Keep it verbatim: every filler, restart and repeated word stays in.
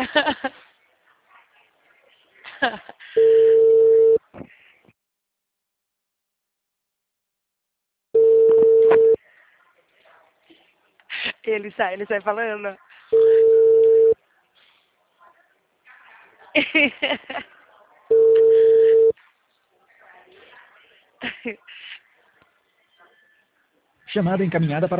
Ele sai, ele sai falando. Chamada encaminhada para